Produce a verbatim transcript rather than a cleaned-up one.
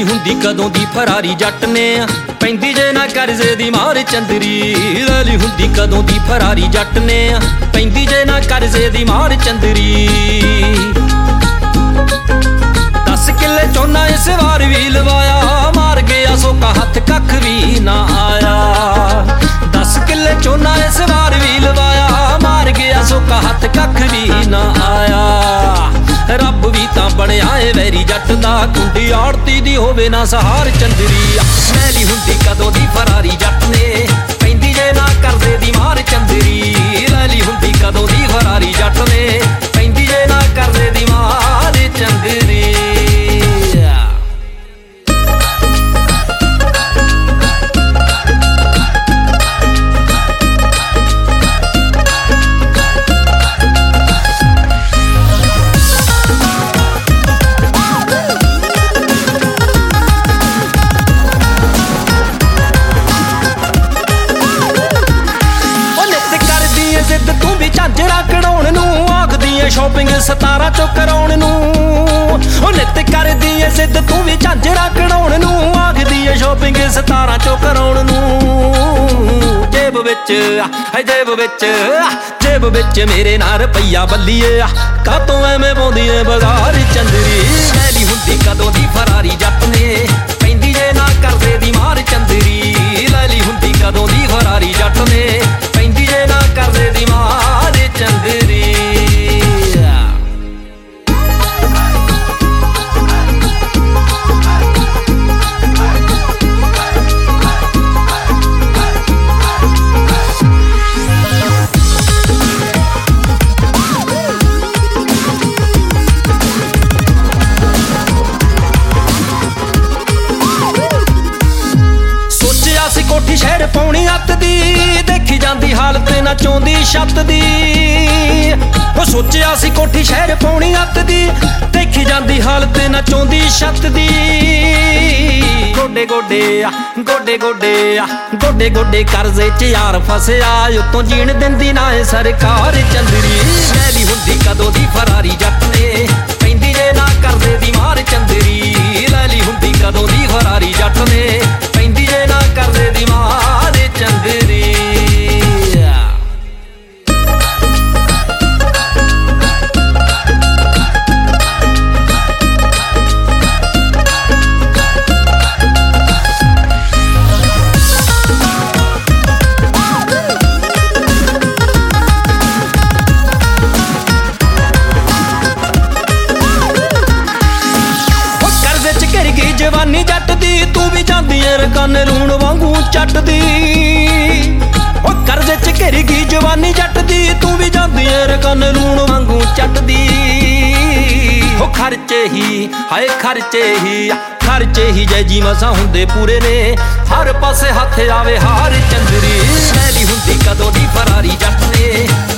ਲਈ ਹੁੰਦੀ ਕਦੋਂ ਦੀ ਫਰਾਰੀ ਜੱਟ ਨੇ ਪੈਂਦੀ ਜੇ ਨਾ ਕਰਜ਼ੇ ਦੀ ਮਾਰ ਚੰਦਰੀ। ਲੈ ਲਈ ਹੁੰਦੀ ਕਦੋਂ ਦੀ ਫਰਾਰੀ ਜੱਟ ਨੇ ਪੈਂਦੀ ਜੇ ਨਾ ਕਰਜ਼ੇ ਦੀ ਮਾਰ ਚੰਦਰੀ। ਦਸ ਕਿੱਲੇ ਝੋਨਾ ਇਸ ਵਾਰ ਵੀ ਲਵਾਇਆ ਮਾਰ ਗਿਆ ਸੋਕਾ ਹੱਥ ਕੱਖ ਵੀ ਨਾ ਆਇਆ। ਦਸ ਕਿੱਲੇ ਝੋਨਾ ਇਸ ਵਾਰ ਵੀ ਲਵਾਇਆ ਮਾਰ ਗਿਆ ਸੋਕਾ ਹੱਥ ਕੱਖ ਵੀ ਨਾ ਆਇਆ। ਰੱਬ ਵੀ ਤਾਂ ਬਣਿਆ ਏ ਵੈਰੀ ਜੱਟ ਦਾ ਕੁੰਡੀ ਆੜਤੀ ਦੀ ਹੋਵੇ ਨਾ ਸਹਾਰ ਚੰਦਰੀ। ਮੈਂ ਲਈ ਹੁੰਦੀ ਕਦੋਂ ਦੀ ਫਰਾਰੀ ਜੱਟ ਨੇ ਪੈਂਦੀ ਜੇ ਨਾ ਕਰਜ਼ੇ ਦੀ ਮਾਰ ਚੰਦਰੀ। ਲੈ ਲਈ ਹੁੰਦੀ ਕਦੋਂ ਦੀ ਫਰਾਰੀ ਜੱਟ ਨੇ ਪੈਂਦੀ ਜੇ ਨਾ ਕਰਜ਼ੇ ਦੀ ਮਾਰ ਚੰਦਰੀ। ਤੂੰ ਵੀ ਝਾਂਜਰਾਂ ਕਢਾਉਣ ਨੂੰ ਆਖਦੀ ਏ ਸ਼ੋਪਿੰਗ ਸਤਾਰਾਂ ਚੋਂ ਕਰਾਉਣ ਨੂੰ। ਉਹ ਨਿੱਤ ਕਰਦੀ ਏ ਜ਼ਿੱਦ ਤੂੰ ਵੀ ਝਾਂਜਰਾਂ ਕਢਾਉਣ ਨੂੰ ਆਖਦੀ ਏ ਸ਼ੋਪਿੰਗ ਸਤਾਰਾਂ ਚੋਂ ਕਰਾਉਣ ਨੂੰ। ਜੇਬ ਵਿੱਚ ਹੈ ਜੇਬ ਵਿੱਚ ਜੇਬ ਵਿੱਚ ਮੇਰੇ ਨਾਲ ਰੁਪਈਆ ਬੱਲੀਏ ਕਾਤੋਂ ਐਵੇਂ ਪਾਉਂਦੀ ਏ ਬਗਾਰ ਚੰਦਰੀ। ਲੈ ਲਈ ਹੁੰਦੀ ਕਦੋਂ ਦੀ ਫਰਾਰੀ ਜੱਟ ਨੇ ਪੈਂਦੀ ਜੇ ਨਾ ਕਰਜ਼ੇ ਦੀ ਮਾਰ ਚੰਦਰੀ। ਲੈ ਲਈ ਹੁੰਦੀ ਕਦੋਂ ਦੀ ਫਰਾਰੀ ਜੱਟ ਨੇ ਪੈਂਦੀ ਜੇ ਨਾ ਕਰਜ਼ੇ ਦੀ ਮਾਰ ਚੰਦਰੀ। ਕੋਠੀ ਸ਼ਹਿਰ ਪਾਉਣੀ ਅੱਤ ਦੀ ਦੇਖੀ ਜਾਂਦੀ ਹਾਲਤ ਨਾ ਚਾਹੁੰਦੀ ਛੱਤ ਦੀ। ਉਹ ਸੋਚਿਆ ਸੀ ਕੋਠੀ ਸ਼ਹਿਰ ਪਾਉਣੀ ਅੱਤ ਦੀ ਦੇਖੀ ਜਾਂਦੀ ਹਾਲਤ ਨਾ ਚਾਹੁੰਦੀ ਛੱਤ ਦੀ। ਗੋਡੇ ਗੋਡੇ ਆ ਗੋਡੇ ਗੋਡੇ ਆ ਗੋਡੇ ਗੋਡੇ ਕਰਜ਼ੇ ਚ ਯਾਰ ਫਸਿਆ ਉਤੋਂ ਜੀਣ ਦਿੰਦੀ ਨਾ ਏ ਸਰਕਾਰ ਚੰਦਰੀ। ਲੈ ਲਈ ਹੁੰਦੀ ਕਦੋਂ ਦੀ ਫਰਾਰੀ ਜੱਟ ਨੇ ਪੈਂਦੀ ਜੇ ਨਾ ਕਰਜ਼ੇ ਦੀ ਮਾਰ ਚੰਦਰੀ। ਲੈ ਲਈ ਹੁੰਦੀ ਕਦੋਂ ਦੀ ਫਰਾਰੀ ਜੱਟ ਨੇ ਪੈਂਦੀ ਜੇ ਨਾ ਕਰਜ਼ੇ ਦੀ ਮਾਰ ਚੰਦਰੀ। ਜਵਾਨੀ ਜੱਟ ਦੀ ਤੂੰ ਵੀ ਜਾਂਦੀ ਏ ਰਕਨ ਲੂਣ ਵਾਂਗੂ ਚੱਟਦੀ। ਉਹ ਕਰਜ਼ੇ ਚ ਘਿਰ ਗਈ ਜਵਾਨੀ ਜੱਟ ਦੀ ਤੂੰ ਵੀ ਜਾਂਦੀ ਏ ਰਕਨ ਲੂਣ ਵਾਂਗੂ ਚੱਟਦੀ। ਉਹ ਖਰਚੇ ਹੀ ਹਾਏ ਖਰਚੇ ਹੀ ਖਰਚੇ ਹੀ ਜੈ ਜੀ ਮਸਾਂ ਹੁੰਦੇ ਪੂਰੇ ਨੇ ਹਰ ਪਾਸੇ ਹੱਥ ਆਵੇ ਹਾਰ ਚੰਦਰੀ। ਲੈ ਲਈ ਹੁੰਦੀ ਕਦੋਂ ਦੀ ਫਰਾਰੀ ਜੱਟ ਨੇ